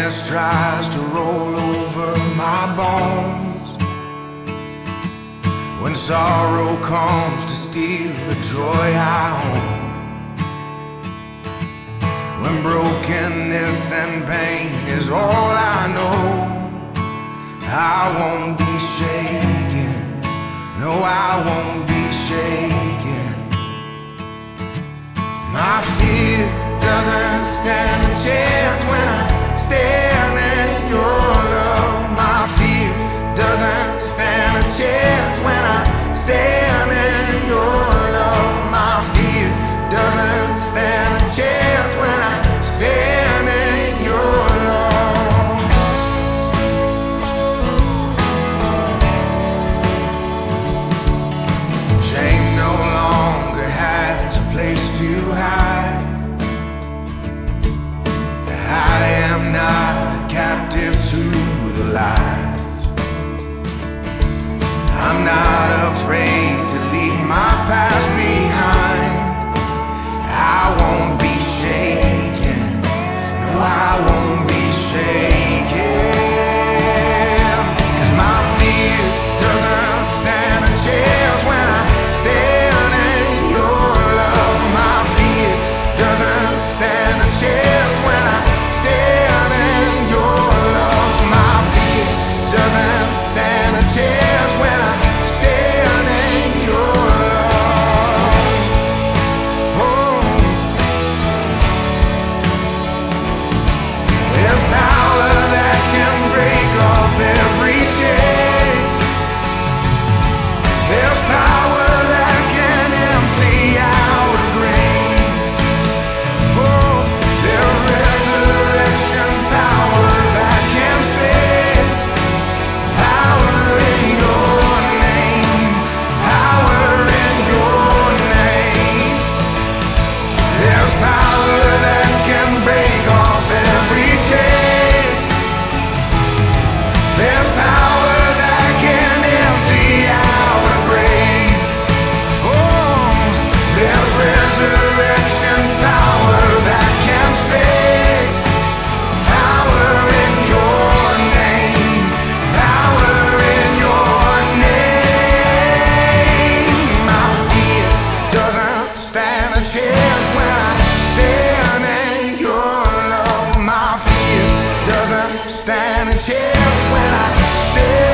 Brokenness tries to roll over my bones. When sorrow comes to steal the joy I own. When brokenness and pain is all I know, I won't be shaken. No, I won't be shaken. My fear doesn't stand a chance when I stand in your love. My fear doesn't stand a chance when I stand in your love. My fear doesn't stand a chance when I stand in your love. Shame no longer has a place to hide. I am not a captive to the lies. I'm not afraid to leave my past behind. I won't be shaken. No, I won't be shaken. 'Cause my fear doesn't stand a chance when I stand in your love. My fear doesn't stand a chance when I stand in your love. My fear doesn't stand a chance when I stand in your love. Oh. There's power that can break off every chain. There's power that can empty out a grave. Oh, there's resurrection power that can save. Power in your name. Power in your name. There's power that can break off every chain. There's power that can empty out a grave. Oh, there's resurrection power that can save. Power in your name. Power in your name. My fear doesn't stand a chance when I stand in your love. My fear doesn't stand a chance when I stand